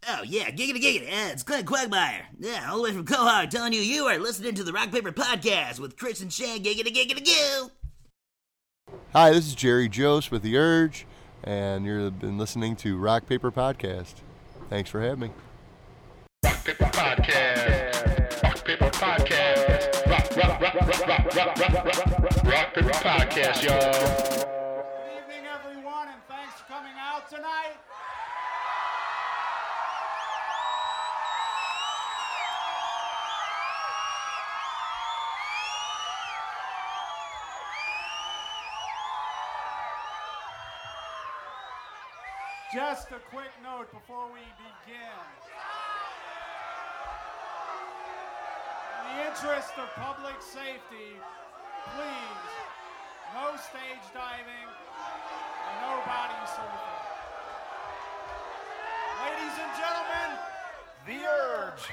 Oh, yeah, giggity giggity. It's Glenn Quagmire. Yeah, all the way from Quahog telling you are listening to the Rock Paper Podcast with Chris and Shane. Giggity giggity goo. Hi, this is Jerry Jose with The Urge, and you've been listening to Rock Paper Podcast. Thanks for having me. Rock Paper Podcast. Rock Paper Podcast. Rock Paper Podcast, y'all. Good evening, everyone, and thanks for coming out tonight. Just a quick note before we begin. In the interest of public safety, please, no stage diving and no body surfing. Ladies and gentlemen, The Urge.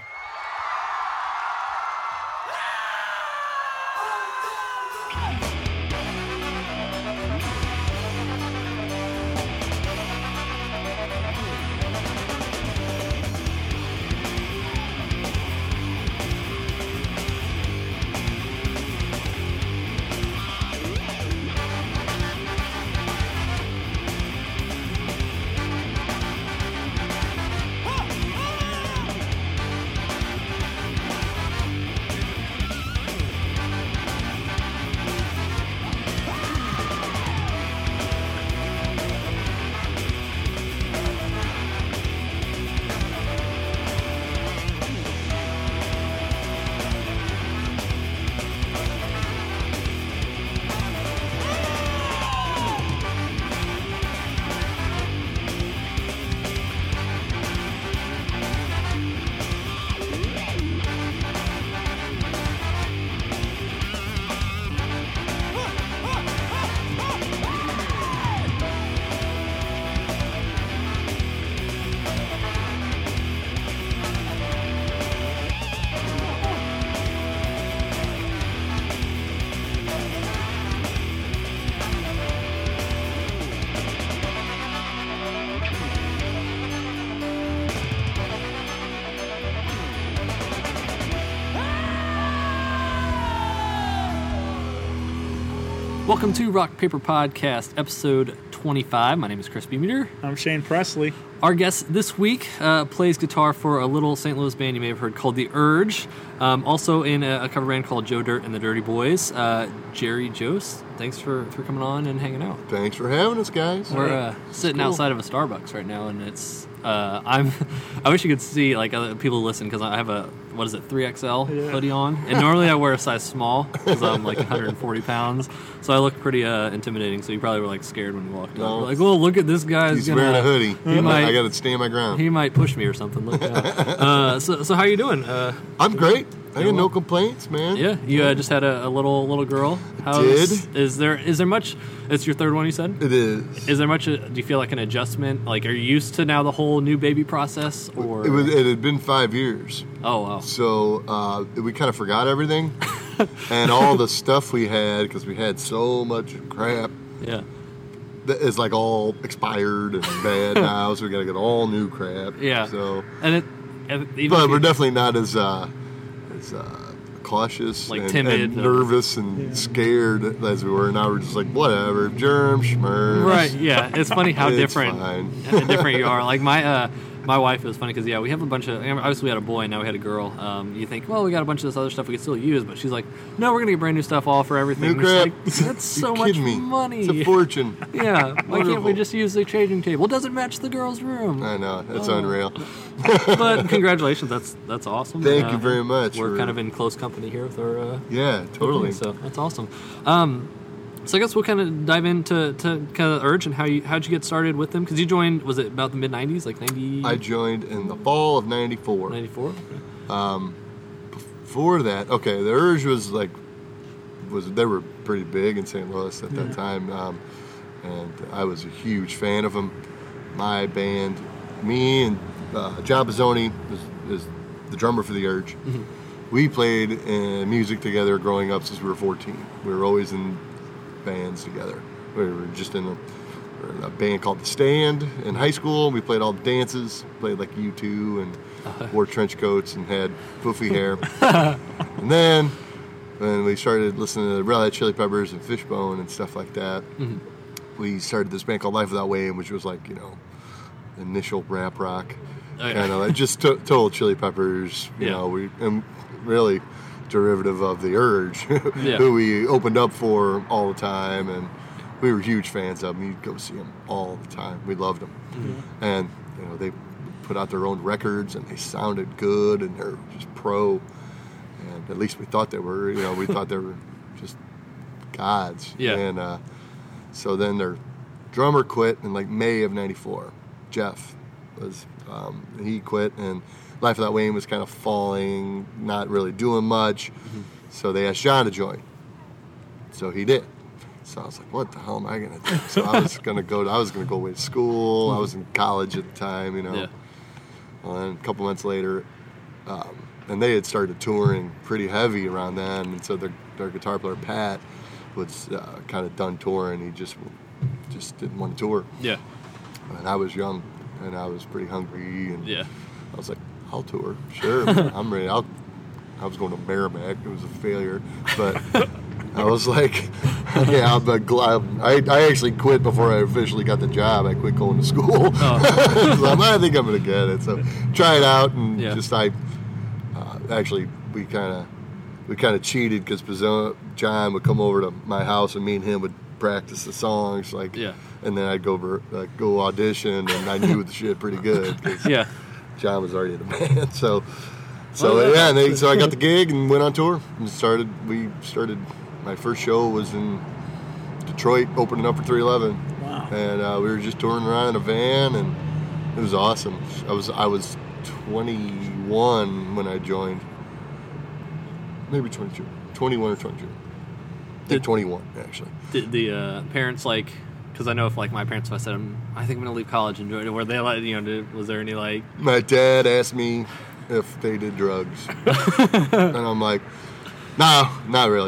Welcome to Rock Paper Podcast, episode 25. My name is Chris Beameter. I'm Shane Presley. Our guest this week plays guitar for a little St. Louis band you may have heard called The Urge. Also in a cover band called Joe Dirt and the Dirty Boys. Jerry Jose, thanks for coming on and hanging out. Thanks for having us, guys. We're sitting outside of a Starbucks right now, and it's I wish you could see like other people listen because I have a 3XL hoodie on, and normally I wear a size small because I'm like 140 pounds, so I look pretty intimidating. So you probably were like scared when you walked up. Like, oh, look at this guy. He's wearing a hoodie. I got to stand my ground. He might push me or something. Look out. So how you doing? I'm great. I got no complaints, man. Yeah, you just had a little girl. Is there much? It's your third one, you said? It is. Is there much? Do you feel like an adjustment? Like, are you used to now the whole new baby process? Or it had been 5 years. Oh wow. So we kind of forgot everything, and all the stuff we had because we had so much crap. Yeah. That is like all expired and bad now, so we got to get all new crap. Yeah. So but we're definitely not as cautious, like and, timid, and nervous, and scared as we were. Now we're just like, whatever, germ, schmerz. Right? Yeah. It's funny how It's different you are. Like my wife is funny because we have a bunch of, obviously we had a boy and now we had a girl. You think, well, we got a bunch of this other stuff we can still use, but she's like, no, we're gonna get brand new stuff all for everything. New crap. Like, that's so much money. It's a fortune. Yeah. Why can't we just use the changing table? It doesn't match the girl's room. I know, it's unreal. But congratulations, that's awesome. Thank you very much. We're kind of in close company here with our yeah, totally. So that's awesome. So I guess we'll kind of dive into kind of Urge and how'd you get started with them? Because you joined, was it about the mid 90s, like 90? I joined in the fall of 94. 94. Okay. Before that, okay, the Urge they were pretty big in St. Louis at that time, and I was a huge fan of them. My band, me and John Bazzoni is the drummer for the Urge. Mm-hmm. We played music together growing up since we were 14. We were always in bands together. We were just in a band called The Stand in high school. We played all the dances, played like U2 and wore trench coats and had poofy hair. And then when we started listening to Red Hot Chili Peppers and Fishbone and stuff like that, we started this band called Life Without Wayne, which was like, initial rap rock. Kind of like just total Chili Peppers, you know, and really derivative of The Urge, who we opened up for all the time, and we were huge fans of them. You'd go see them all the time. We loved them. And, they put out their own records, and they sounded good, and they're just pro. And at least we thought they were, we thought they were just gods. Yeah. And so then their drummer quit in like May of '94. Jeff was, he quit, and Life Without Wayne was kind of falling, not really doing much. So they asked John to join. So he did. So I was like, what the hell am I going to do? So I was going to go away to school. I was in college at the time, Yeah. And a couple months later, and they had started touring pretty heavy around then. And so their guitar player, Pat, was kind of done touring. He just didn't want to tour. Yeah. And I was young, and I was pretty hungry. And Yeah. I was like, I'll tour. Sure, I'm ready. I was going to Merrimack. It was a failure. But I was like, yeah, but I actually quit before I officially got the job. I quit going to school. So I think I'm going to get it. So try it out, and actually we kind of cheated because John would come over to my house, and me and him would practice the songs, and then I'd go audition, and I knew the shit pretty good because John was already in the band. So I got the gig and went on tour and we started. My first show was in Detroit, opening up for 311. Wow. And we were just touring around in a van, and it was awesome. I was 21 when I joined. Maybe 22. 21 or 22. I think 21, actually. Did the parents, because I know if, my parents, if I said, I think I'm going to leave college and join it, were they, was there any, My dad asked me if they did drugs. And I'm like, no, not really.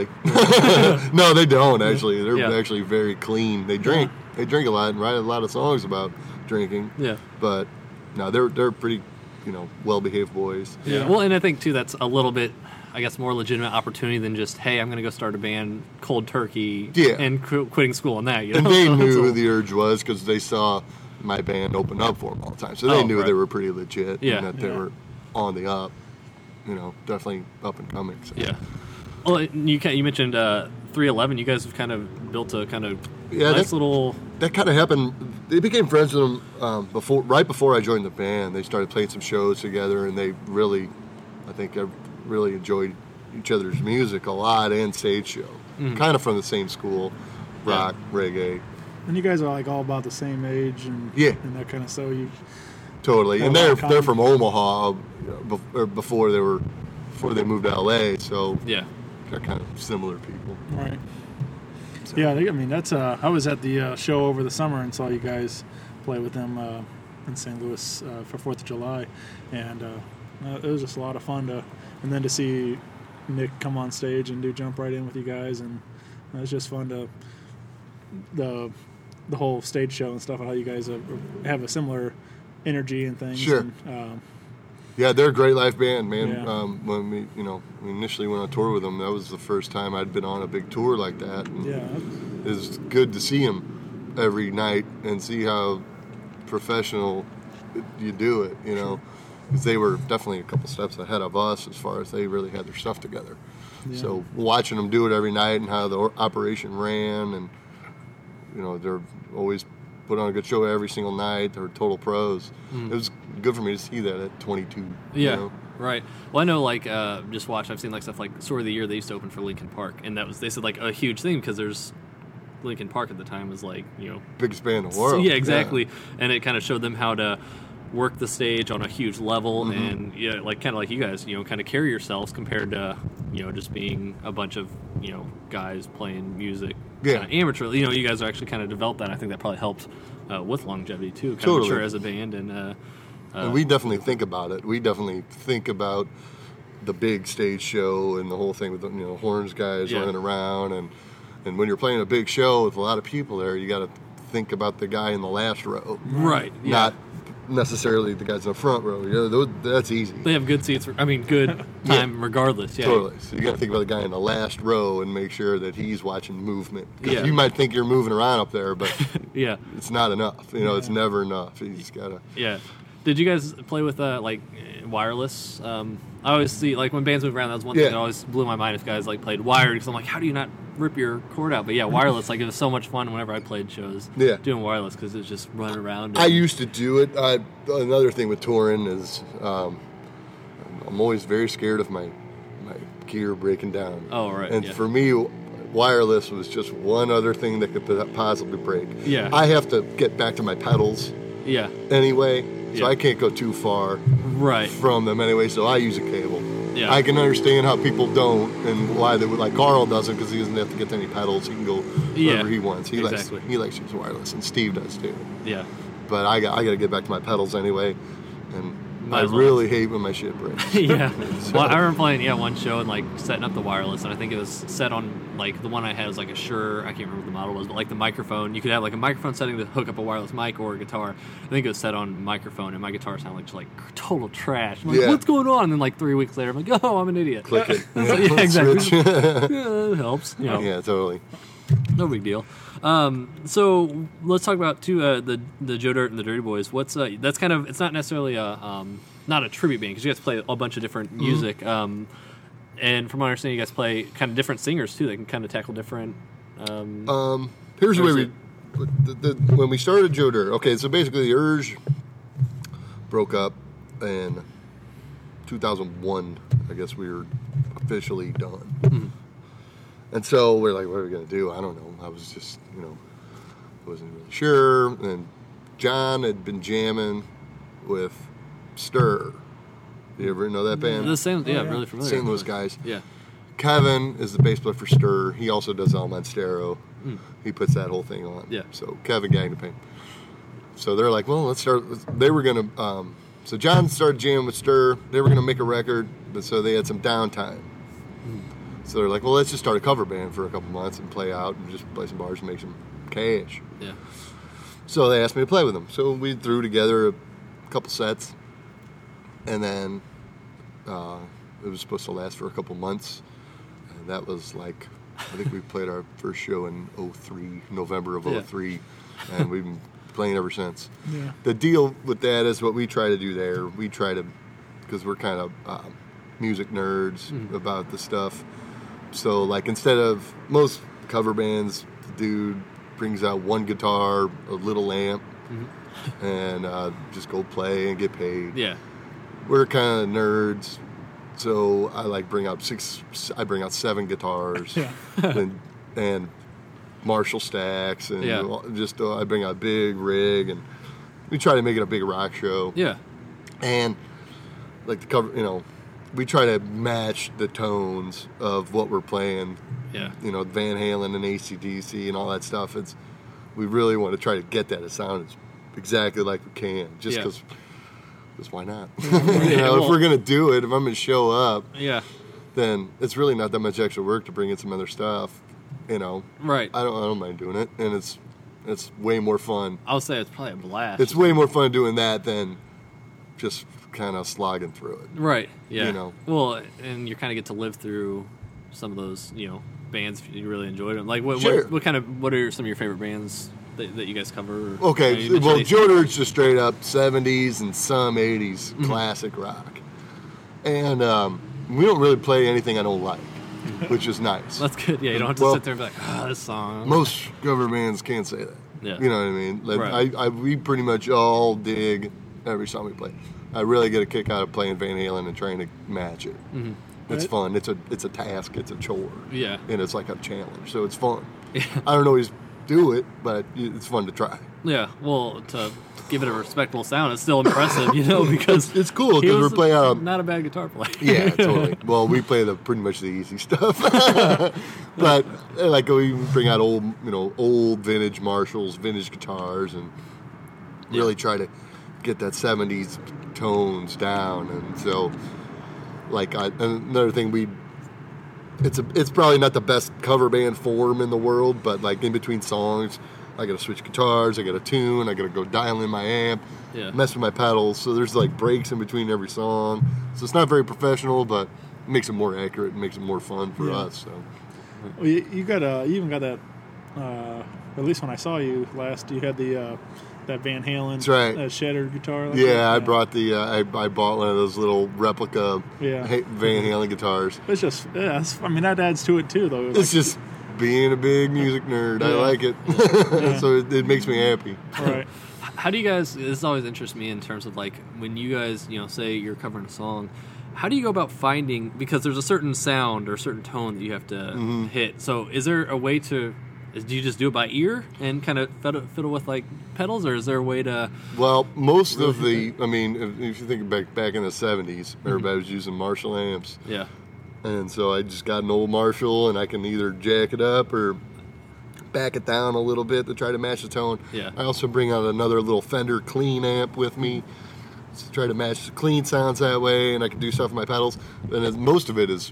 No, they don't, actually. They're actually very clean. They drink. They drink a lot and write a lot of songs about drinking. Yeah. But, no, they're pretty, well-behaved boys. Yeah. Well, and I think, too, that's a little bit, I guess, more legitimate opportunity than just, hey, I'm going to go start a band cold turkey and quitting school and that. And they knew who The Urge was because they saw my band open up for them all the time. So they knew they were pretty legit and that they were on the up, definitely up and coming. So. Yeah. Well, you mentioned 311. You guys have kind of built a kind of nice little... That kind of happened. They became friends with them right before I joined the band. They started playing some shows together, and they really, I think, really enjoyed each other's music a lot and stage show. Kind of from the same school, rock, reggae. And you guys are all about the same age and that kind of stuff. Totally, and they're from Omaha before they moved to LA. So they're kind of similar people. Right. So. Yeah, I mean that's. I was at the show over the summer and saw you guys play with them in St. Louis for 4th of July, and it was just a lot of fun and then to see Nick come on stage and do Jump Right In with you guys, and it was just fun to the whole stage show and stuff, how you guys have a similar energy and things. Sure. And, yeah, they're a great live band, man. Yeah. When we initially went on tour with them, that was the first time I'd been on a big tour like that. And it was good to see them every night and see how professional you do it, because they were definitely a couple steps ahead of us as far as they really had their stuff together. Yeah. So watching them do it every night and how the operation ran, and they're always put on a good show every single night. They're total pros. It was good for me to see that at 22. Yeah, right. Well, I know, just watch. I've seen stuff like Story of the Year. They used to open for Linkin Park, and they said a huge thing because there's Linkin Park at the time was biggest band in the world. Yeah, exactly. And it kind of showed them how to work the stage on a huge level, and kind of like you guys, kind of carry yourselves compared to just being a bunch of guys playing music. Yeah, amateur. You guys are actually kind of developed that. I think that probably helped with longevity too. Kind of mature as a band, and we definitely think about it. We definitely think about the big stage show and the whole thing with the horns guys running around, and when you're playing a big show with a lot of people there, you got to think about the guy in the last row, Right. Yeah. not necessarily the guys in the front row. That's easy. They have good seats. Good time regardless. Yeah. Totally. So you got to think about the guy in the last row and make sure that he's watching movement. 'Cause Yeah. you might think you're moving around up there, but Yeah. it's not enough. It's never enough. You just gotta. Yeah. Did you guys play with wireless? I always see when bands move around. That was one thing that always blew my mind if guys played wired. Because I'm like, how do you not rip your cord out? But yeah, wireless. It was so much fun whenever I played shows. Yeah. Doing wireless because it's just running around. I used to do it. Another thing with touring is I'm always very scared of my gear breaking down. Oh, right. And yeah. for me, wireless was just one other thing that could possibly break. Yeah. I have to get back to my pedals Yeah. anyway, so Yeah. I can't go too far Right. from them anyway, so I use a cable. Yeah. I can understand how people don't and why they would, like Carl doesn't, because he doesn't have to get to any pedals. He can go wherever he wants. He exactly. likes to use wireless, and Steve does too. Yeah. But I got to get back to my pedals anyway, and Might I as well. really hate when my shit breaks. Yeah. Well, I remember playing one show and setting up the wireless, and I think it was set on the one I had was a Shure. I can't remember what the model was, but the microphone. You could have a microphone setting to hook up a wireless mic or a guitar. I think it was set on microphone, and my guitar sounded just total trash. I'm like, Yeah. what's going on? And then 3 weeks later, I'm like, oh, I'm an idiot. Click it. Yeah, exactly. Switch. Yeah, it helps. Yeah, totally. No big deal. So let's talk about the Joe Dirt and the Dirty Boys. What's that's kind of, it's not necessarily a not a tribute band because you guys play a bunch of different music. And from my understanding, you guys play kind of different singers too. They can kind of tackle different. Here's the way Or is when we started Joe Dirt. Okay, so basically the Urge broke up in 2001. I guess we were officially done. Mm-hmm. And so we're like, what are we going to do? I don't know. I was just, wasn't really sure. And John had been jamming with Stir. You ever know that band? The same, really familiar. St. Louis guys. Yeah. Kevin is the bass player for Stir. He also does El Monstero. He puts that whole thing on. Yeah. So Kevin Gang to Pain. So they're like, well, let's start. They were going to. So John started jamming with Stir. They were going to make a record, but so they had some downtime. So they're like, well, let's just start a cover band for a couple months and play out and just play some bars and make some cash. Yeah. So they asked me to play with them. So we threw together a couple sets, and then it was supposed to last for a couple months. And that was I think we played our first show in November of 03, and we've been playing ever since. Yeah. The deal with that is what we try to do there. We try to, because we're kind of music nerds about the stuff. So, instead of most cover bands, the dude brings out one guitar, a little amp, and just go play and get paid. Yeah. We're kind of nerds, so I bring out 7 guitars Yeah. and Marshall stacks, and just I bring out a big rig, and we try to make it a big rock show. Yeah. And the cover, we try to match the tones of what we're playing. Yeah. Van Halen and AC/DC and all that stuff. We really want to try to get that to sound exactly like we can, just because. Because why not? If we're gonna do it, if I'm gonna show up, then it's really not that much extra work to bring in some other stuff. Right. I don't mind doing it, and it's way more fun. I would say it's probably a blast. It's way more fun doing that than just kind of slogging through it. Right. Yeah. You know. Well, and you kind of get to live through some of those, bands if you really enjoyed them. What are some of your favorite bands that you guys cover? Okay, well, Joe Dirt's just straight up 70s and some 80s classic rock. And we don't really play anything I don't like, which is nice. That's good. Yeah, you don't have to sit there and be like, this song. Most cover bands can't say that. Yeah. You know what I mean? Right. We pretty much all dig every song we play. I really get a kick out of playing Van Halen and trying to match it. Mm-hmm. It's fun. It's a task. It's a chore. Yeah. And it's like a challenge. So it's fun. Yeah. I don't always do it, but it's fun to try. Yeah. Well, to give it a respectable sound, it's still impressive, because it's cool because we're playing. Not a bad guitar player. Yeah, totally. Well, we play pretty much the easy stuff, but we bring out old vintage Marshalls, vintage guitars, and really try to get that 70s tones down. And so, another thing it's probably not the best cover band form in the world, but in between songs, I got to switch guitars, I got to tune, I got to go dial in my amp, Yeah. mess with my pedals. So there's like breaks in between every song. So it's not very professional, but it makes it more accurate and makes it more fun for us. So Well, you even got that. At least when I saw you last, you had the that Van Halen, That's right. shattered guitar. Like yeah, that. I brought the I bought one of those little replica Yeah. Van Halen guitars. It's just, I mean, that adds to it too, though. It's just being a big music nerd. I Yeah. like it. So it makes me happy. right. How do you guys? This always interests me in terms of like when you guys, say you're covering a song. How do you go about finding? Because there's a certain sound or a certain tone that you have to hit. So is there a way to? Do you just do it by ear and kind of fiddle with like pedals, or is there a way to? Well, most of the, I mean, if you think back in the 70s, everybody was using Marshall amps. Yeah. And so I just got an old Marshall, and I can either jack it up or back it down a little bit to try to match the tone. Yeah. I also bring out another little Fender clean amp with me to try to match the clean sounds that way, and I can do stuff with my pedals. And most of it is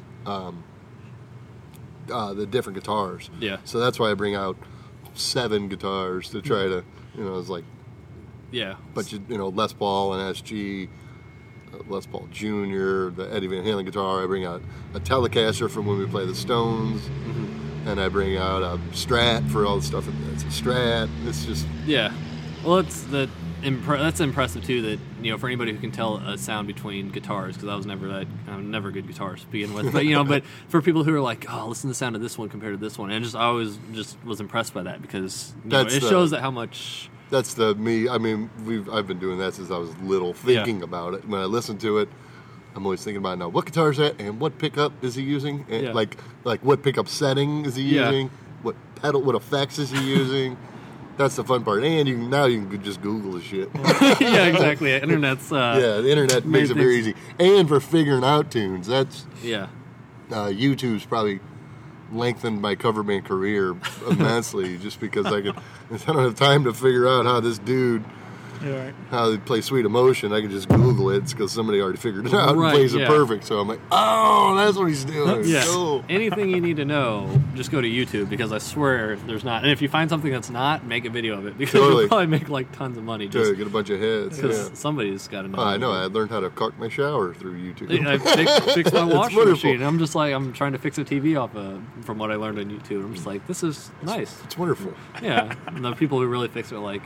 the different guitars. Yeah. So that's why I bring out 7 guitars to try to, it's like, Yeah. but Les Paul and SG, Les Paul Jr., the Eddie Van Halen guitar. I bring out a Telecaster from when we play the Stones, and I bring out a Strat for all the stuff. It's a Strat. It's just Yeah. Well, that's impressive too. That for anybody who can tell a sound between guitars, because I'm never a good guitarist to begin with. But but for people who are like, oh, listen to the sound of this one compared to this one, and I always just was impressed by that because it shows that how much. That's me. I mean, I've been doing that since I was little, thinking about it. When I listen to it, I'm always thinking about now what guitar is that, and what pickup is he using, and like what pickup setting is he using, what effects is he using. That's the fun part, and you can just Google the shit. Yeah, exactly. Internet's the internet makes it very easy, and for figuring out tunes, that's YouTube's probably lengthened my cover band career immensely, just because I don't have time to figure out how this dude. Yeah, right. How they play Sweet Emotion, I can just Google it because somebody already figured it out and Right, plays it yeah. perfect. So I'm like, oh, that's what he's doing. Yeah. Cool. Anything you need to know, just go to YouTube because I swear there's not. And if you find something that's not, make a video of it because Totally. you'll probably make like tons of money just Dude, get a bunch of hits. because Yeah. somebody's got to know. I know. I learned how to caulk my shower through YouTube. I fixed my washing wonderful. machine. I'm just like I'm trying to fix a TV from what I learned on YouTube. I'm just like, this is nice. It's wonderful. Yeah, and the people who really fix it are like,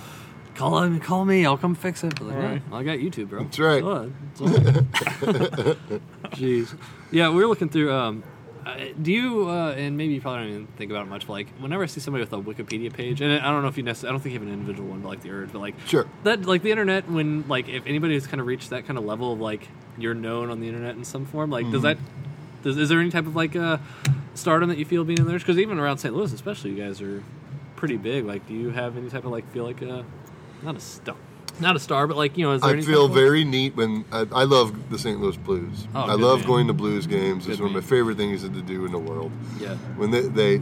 call me, I'll come fix it. But like, Right. I got YouTube, bro. That's right. It's all right. Jeez. Yeah, we were looking through. Do you? And maybe you probably don't even think about it much. But like, whenever I see somebody with a Wikipedia page, and I don't know if you necessarily, I don't think you have an individual one, but like the Urge, but like Sure. that, like the internet, when like if anybody has kind of reached that kind of level of like you're known on the internet in some form, like does that? Is there any type of like stardom that you feel being in there? Because even around St. Louis, especially, you guys are pretty big. Like, do you have any type of like feel like not a star, but like is there I any feel type of, very neat when I love the St. Louis Blues. Oh, I good love man. going to blues games. Good It's one of my man. favorite things to do in the world. Yeah. When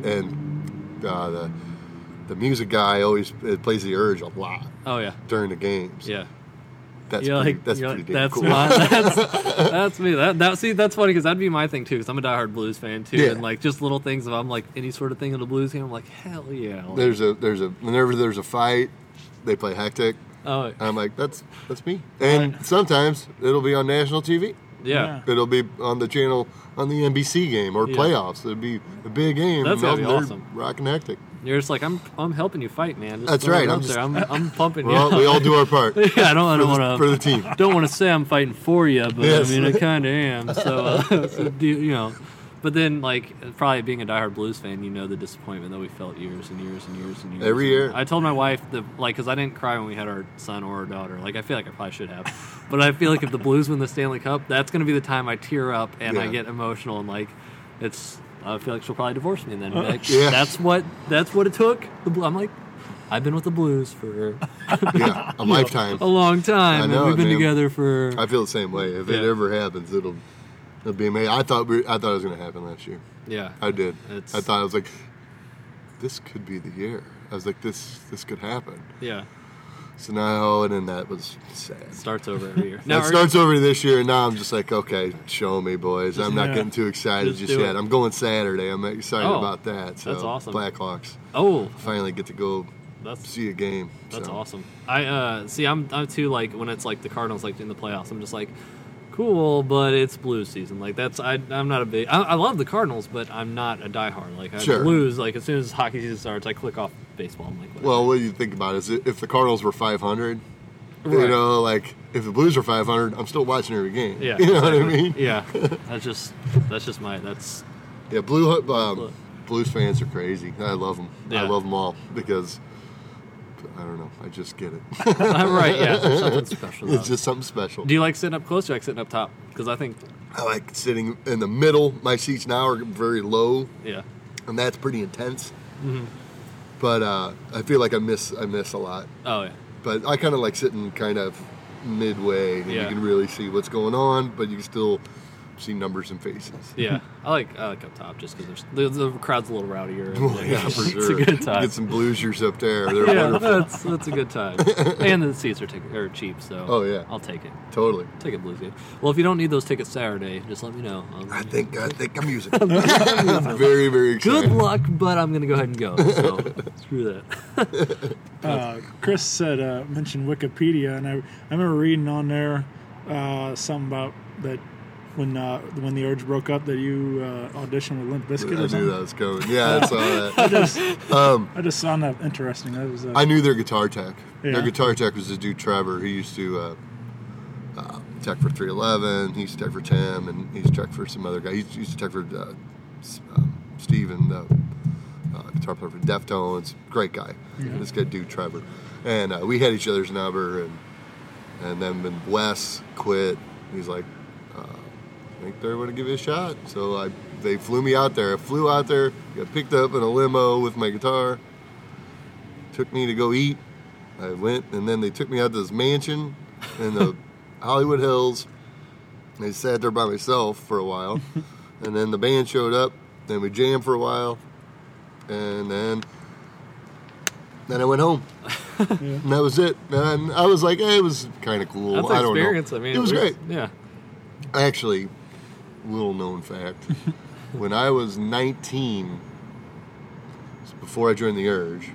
the music guy always plays the Urge a lot Oh yeah. during the games. Yeah. That's You're pretty, like, that's you're pretty like, damn that's cool. that's me. See, that's funny because that'd be my thing too. Because I'm a diehard blues fan too, Yeah. and like just little things. If I'm like any sort of thing in a blues game, I'm like, hell yeah. Like, Whenever there's a fight, they play Hectic. oh I'm like, that's me. And sometimes it'll be on national TV. yeah. It'll be on the channel on the NBC game or Yeah. playoffs. It'll be a big game. That's gotta be they're awesome. Rocking Hectic. You're just like I'm helping you fight, man. Just That's throw it right, up I'm there. I'm pumping you. Well, we all do our part yeah, I don't for want the team. to. Don't want to say I'm fighting for you, but Yes. I mean I kind of am. So, But then, like, probably being a diehard blues fan, the disappointment that we felt years and years and years and years. Every year. I told my wife because I didn't cry when we had our son or our daughter. Like, I feel like I probably should have, but I feel like if the Blues win the Stanley Cup, that's going to be the time I tear up and I Yeah. get emotional and like, I feel like she'll probably divorce me and then. Like, Yeah. That's what it took. I'm like, I've been with the Blues for Yeah, a lifetime. a long time. I know and we've it, been man. together for. I feel the same way. If it Yeah. ever happens, it'll be amazing. I thought it was going to happen last year. Yeah. I did. It's- I thought I was like, this could be the year. I was like, this could happen. Yeah. So now, and then that was sad. Starts over every year. That starts over this year, and now I'm just like, okay, show me, boys. I'm not yeah. getting too excited Just just do yet. it. I'm going Saturday. I'm excited Oh, about that. So that's awesome. Blackhawks. Oh, Finally get to go see a game. That's so. awesome. I see. I'm too like when it's like the Cardinals like in the playoffs. I'm just like, cool, but it's Blues season. Like that's I'm not a big. I love the Cardinals, but I'm not a diehard. Like Sure. Blues. Like as soon as hockey season starts, I click off baseball. I'm like, whatever. Well, what do you think about it? Is if the Cardinals were 500, Right. you know, like if the Blues were 500, I'm still watching every game. Yeah, you know what I exactly. mean? Yeah, that's just my that's Yeah, Blues fans are crazy. I love them. Yeah. I love them all because I don't know. I just get it. right. Yeah, there's something special. It's just something special. Do you like sitting up close or like sitting up top? Because I think I like sitting in the middle. My seats now are very low, yeah. and that's pretty intense. Mm-hmm. But I feel like I miss a lot. Oh yeah. But I kind of like sitting kind of midway, and Yeah. you can really see what's going on, but you can still see numbers and faces. Yeah, I like up top just because the crowd's a little rowdier. And, Oh, yeah, for sure. It's a good time. Get some Bluesiers up there. They're Yeah, wonderful. that's a good time. And the seats are cheap, so Oh, yeah. I'll take it. Totally. Take a Blues game. Well, if you don't need those tickets Saturday, just let me know. I think I'm using it. Very, very excited. Good luck, but I'm gonna go ahead and go. So screw that. Chris said mentioned Wikipedia, and I remember reading on there something about that when the Urge broke up that you auditioned with Limp Bizkit I or knew something. that was coming. Yeah, I saw that. I just found that interesting. That was I knew their guitar tech. Yeah. Their guitar tech was this dude Trevor. He used to tech for 311. He used to tech for Tim, and he used to tech for some other guy. He used to tech for Steven, the guitar player for Deftones. Great guy. This guy, dude Trevor. And we had each other's number, and then when Wes quit, he's like, I think they would give it a shot. So they flew me out there. I flew out there, got picked up in a limo with my guitar, took me to go eat. I went, and then they took me out to this mansion in the Hollywood Hills. I sat there by myself for a while, and then the band showed up. Then we jammed for a while, and then I went home. And that was it. And I was like, hey, it was kind of cool. That's I an don't experience. know. I mean, it was great. Yeah. Actually, little known fact, when I was 19, before I joined the Urge,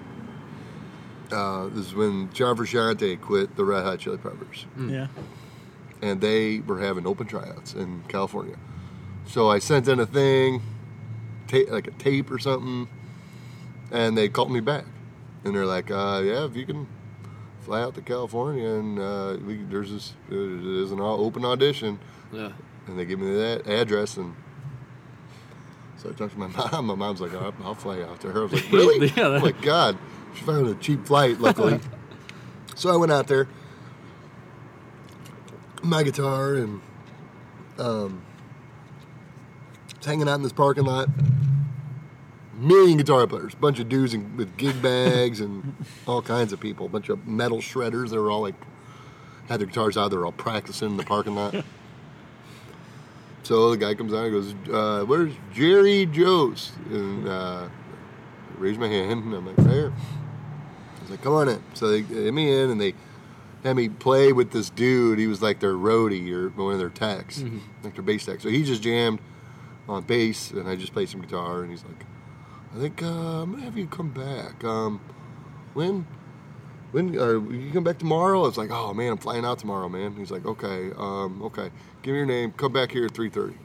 this is when John Frusciante quit the Red Hot Chili Peppers. yeah. And they were having open tryouts in California. So I sent in a thing, like a tape or something, and they called me back. And they're like, yeah, if you can fly out to California, and there's an open audition. Yeah. And they gave me that address, and so I talked to my mom. My mom's like, I'll fly out to her. I was like, really? Yeah, Oh, my God. She found a cheap flight, luckily. So I went out there, my guitar, and was hanging out in this parking lot. Million guitar players, bunch of dudes with gig bags and all kinds of people, a bunch of metal shredders. They were all like, had their guitars out, they were all practicing in the parking lot. So the guy comes out and goes, where's Jerry Jost? And raised my hand, and I'm like, right here. I was like, come on in. So they hit me in, and they had me play with this dude. He was like their roadie or one of their techs, like their bass tech. So he just jammed on bass, and I just played some guitar, and he's like, I think I'm going to have you come back. When you come back tomorrow? I was like, oh, man, I'm flying out tomorrow, man. He's like, okay. Give me your name. Come back here at 3:30.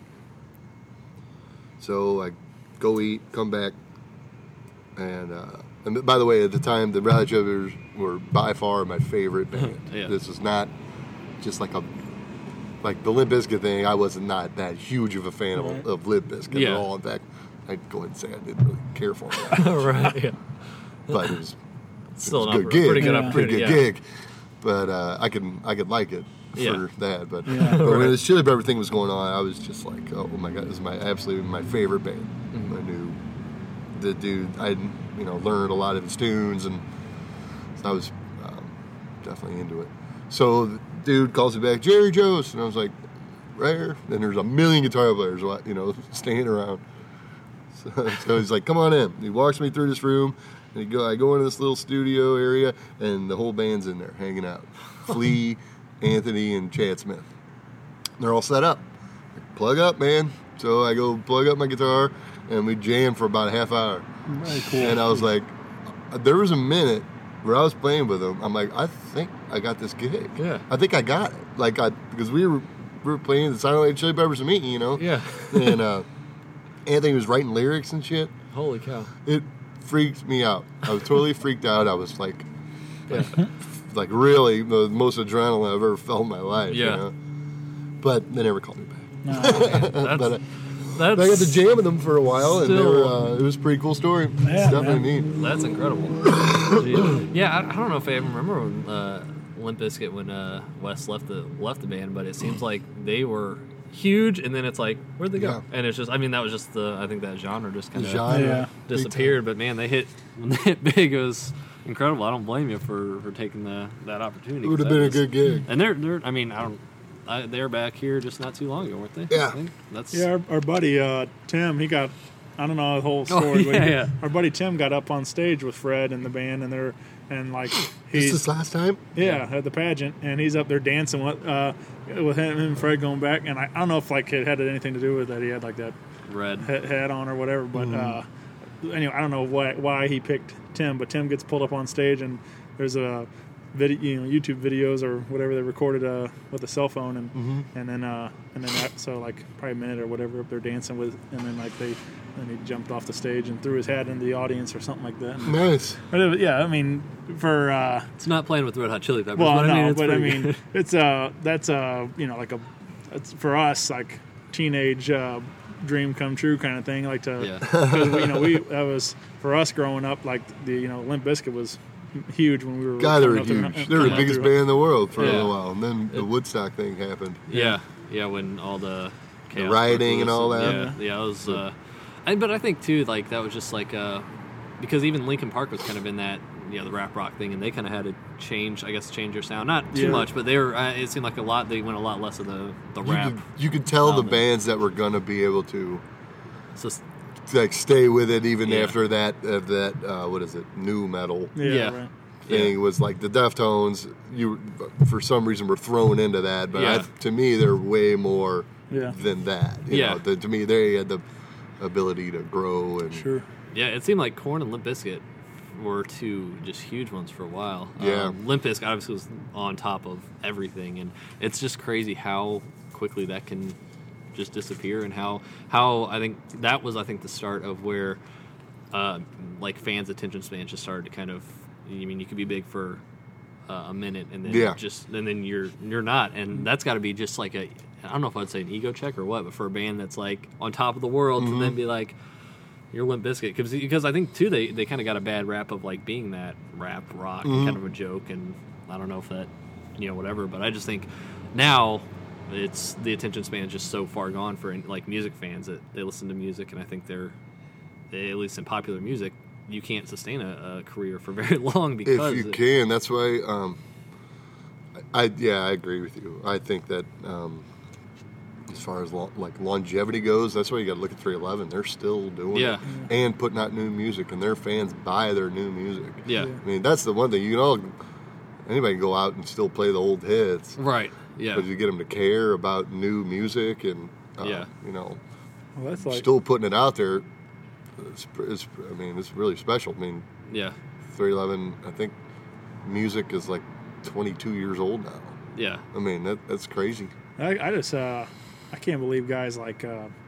So I go eat, come back. And by the way, at the time, the Red Hot Chili Peppers were by far my favorite band. Yeah. This is not just like the Limp Bizkit thing. I was not that huge of a fan of Limp Bizkit Yeah. at all. In fact, I'd go ahead and say I didn't really care for it. Right. Yeah. But it was Still a an good gig. pretty good Yeah. opportunity. Pretty good Yeah. gig. But I could like it for Yeah. that. But, but when this Chili Pepper thing was going on, I was just like, oh my God, this is absolutely my favorite band. I knew the dude. I learned a lot of his tunes, and so I was definitely into it. So the dude calls me back, Jerry Jost, and I was like, right here. Then there's a million guitar players, standing around. So he's like, come on in. He walks me through this room, and I go into this little studio area, and the whole band's in there hanging out. Flea, Anthony, and Chad Smith. They're all set up. Plug up, man. So I go plug up my guitar, and we jam for about a half hour. Very cool. And I was like, there was a minute When I was playing with them, I'm like, I think I got this gig. Yeah. I think I got it. Like, because we were playing the Silent Night Chili Peppers and me, you know? Yeah. And Anthony was writing lyrics and shit. Holy cow. It freaked me out. I was totally freaked out. I was like, Yeah. like really the most adrenaline I've ever felt in my life. Yeah. You know? But they never called me back. That's, But I got to jam with them for a while, and they Still- were, it was a pretty cool story. Yeah, It's definitely man. neat. That's incredible. Gee. Yeah, I don't know if I even remember when Limp Bizkit when Wes left the band, but it seems like they were huge, and then it's like, where'd they go? Yeah. And it's just, I mean, that was just I think that genre just kind The of genre Yeah. big disappeared. But man, when they hit big, it was incredible. I don't blame you for taking that opportunity. It would have 'cause been a that good gig. And they're I mean, they're back here just not too long ago, weren't they? Yeah. I think that's Yeah, our buddy Tim, he got, I don't know the whole story, but yeah. our buddy Tim got up on stage with Fred and the band, and like This he's is last time? at the pageant, and he's up there dancing with him and Fred going back, and I don't know if like it had anything to do with that he had like that red. hat on or whatever, but anyway, I don't know why he picked Tim, but Tim gets pulled up on stage, and there's a video, YouTube videos or whatever they recorded with a cell phone, and then that, so like probably a minute or whatever up there dancing with, and then like then he jumped off the stage and threw his hat into the audience or something like that. Nice. But yeah, I mean for It's not playing with Red Hot Chili Peppers. well, but I mean, no, it's but I pretty mean, good. it's that's like it's for us like teenage dream come true kind of thing. Like to, Yeah. because that was for us growing up. Like the Limp Bizkit was huge when we were. God, they were coming up huge. through- They were the coming up biggest through- band in the world for a Yeah. little while. And then the Woodstock thing happened. Yeah, when all the chaos rioting broke and loose all that. Yeah, it was. But I think too, like that was just like because even Linkin Park was kind of in that the rap rock thing, and they kind of had to change their sound, not too Yeah. much, but they were. It seemed like they went a lot less of the rap. You could tell the element. bands that were going to be able to So, like stay with it even Yeah. after that what is it, new metal Yeah, Yeah. right. thing was like the Deftones. You for some reason were thrown into that, but Yeah. to me they're way more Yeah. than that. Yeah. To me they had the ability to grow and Sure. yeah, it seemed like Korn and Limp Bizkit were two just huge ones for a while. Yeah. Limp Bizkit obviously was on top of everything, and it's just crazy how quickly that can just disappear, and how I think that was the start of where like fans' attention spans just started to kind of. I mean, you could be big for a minute, and then then you're not, and that's got to be just like I don't know if I'd say an ego check or what, but for a band that's like on top of the world to then be like. You're Limp Bizkit because I think too they kind of got a bad rap of like being that rap rock kind of a joke, and I don't know if that whatever, but I just think now it's the attention span is just so far gone for like music fans that they listen to music, and I think they at least in popular music you can't sustain a career for very long because if you can. That's why I agree with you. I think that as far as longevity goes, that's why you got to look at 311. They're still doing it and putting out new music, and their fans buy their new music. Yeah. I mean, that's the one thing. Anybody can go out and still play the old hits. Right. Yeah. But you get them to care about new music and, Well, that's like still putting it out there. It's really special. I mean, Yeah. 311, I think music is like 22 years old now. Yeah. I mean, that's crazy. I just I can't believe guys like